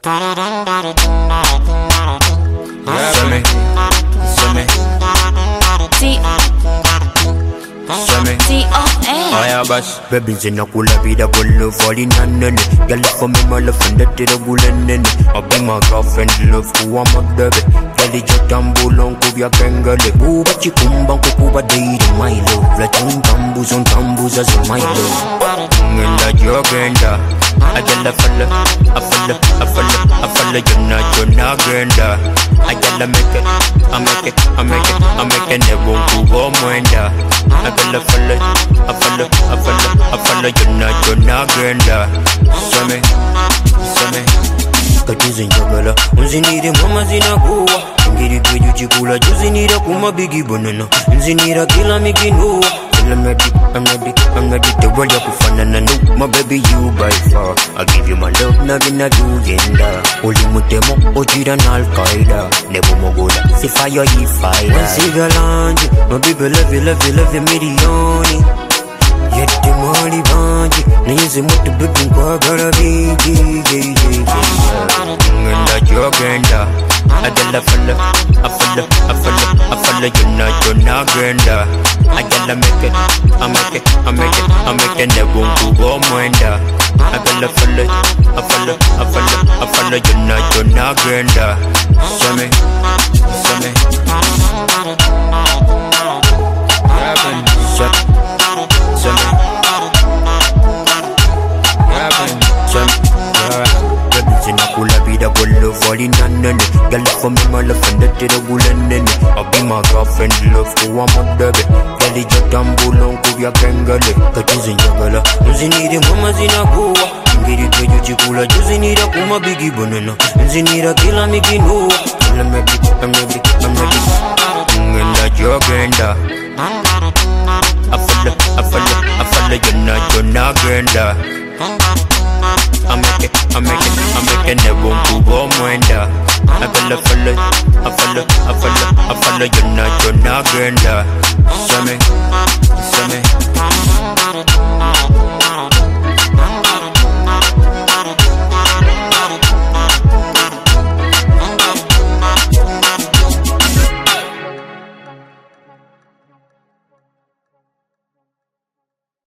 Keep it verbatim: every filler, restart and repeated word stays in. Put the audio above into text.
Semi, semi, T semi. T O N. Oh yeah, boss. Baby zinakula vida kulu fali nanene. Girl for me my love and that tira gulenene. I be my girlfriend love ku ama baby. Girl jatambulon ku vya kengele. Kuba chikumba kukuba deiri my love. La tambu son tambuza zo my love. Ngenda jogenda. I get a fella, a fella, a fella, a fella. You're not, you're not genda. I gotta make it, I make it, I make it, I make it. Never go mwenda. I got a fella, a fella, a fella, a fella. You're not, you're not genda. Semi, semi. Katuzi njagala, unzinire mama zinakuwa. Ngiri tuju chikula, juzinira kuma bigi banana. Unzinira kila mikinuwa. I'm ready, I'm ready, I'm ready to roll up kufana na no. My baby you by far. I give you my love, na vina jugenda. Oli mutemo, ojira na Al-Qaeda. Nebo mogola, si fire yi fire. Wansi galanje, my baby love you, love you, love you milioni. Yete mali banji, nizi mutu baby kwa gara bigi, yeah, yeah, yeah. Ngenda jogenda. I get a fella, a fella, a fella, a fella. You're not, you're not genda. I gotta make it, I make it, I make it, I make it. Never go mwenda. I gotta fella, a fella, a fella, a fella. You're not, you're not genda. Semi, semi. Rapping, semi, semi. Rapping, semi. Baby zinakula vida kulu fali nanene. Girl for me my love and that tira gulenene. I be my girlfriend love ku ama baby. Girl jatambulon ku vya kengele. Katuzi njagala, unzinire mama zinakuwa. Ngiri tuju chikula, juzinira kuma bigi banana. Unzinira kila mikinuwa. I'm ready, I'm ready, I'm ready. Ngenda jogenda. I fella, I fella, I fella. You're not, you're not genda. I make it, I make it, I make it. Never go mwenda. I fella, fella, I fella, I fella, I fella. You're not, you're not genda. Semi, semi.